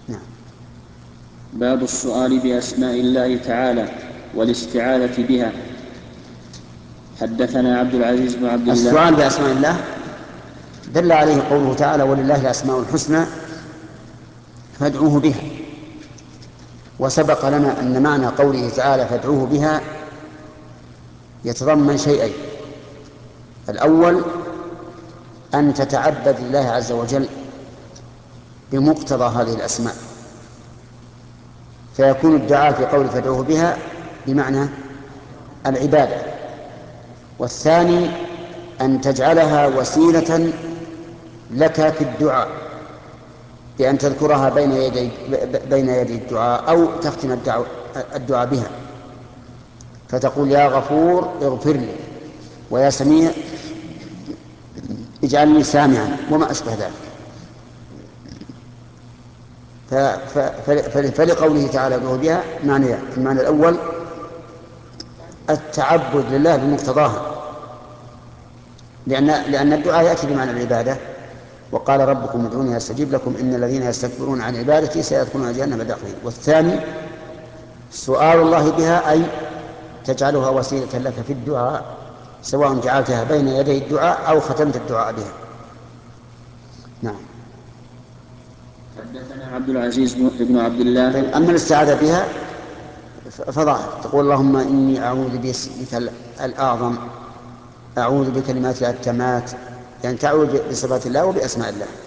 نعم. باب السؤال بأسماء الله تعالى والاستعاذة بها. حدثنا عبد العزيز بن عبد الله. السؤال بأسماء الله دل عليه قوله تعالى: ولله الأسماء الحسنى فادعوه بها. وسبق لنا أن معنى قوله تعالى فادعوه بها يتضمن شيئين: الأول أن تتعبد لله عز وجل بمقتضى هذه الأسماء، فيكون الدعاء في قول فادعوه بها بمعنى العبادة. والثاني أن تجعلها وسيلة لك في الدعاء، بأن تذكرها بين يدي الدعاء، أو تختم الدعاء بها، فتقول: يا غفور اغفر لي، ويا سميع اجعلني سامعا، وما أشبه ذلك. فلقوله تعالى ادعوه بها معنيان: المعنى الأول التعبد لله بمقتضاها، لأن الدعاء يأتي بمعنى العبادة، وقال ربكم ادعوني أستجيب لكم إن الذين يستكبرون عن عبادتي سيدخلون جهنم داخلين. والثاني سؤال الله بها، أي تجعلها وسيلة لك في الدعاء، سواء جعلتها بين يدي الدعاء أو ختمت الدعاء بها. نعم. حدثنا عبد العزيز بن عبد الله. طيب، أما الاستعاذة بها فظاهر، تقول: اللهم إني أعوذ باسمك الأعظم، أعوذ بكلمات التامات، يعني تعوذ بصفات الله وبأسماء الله.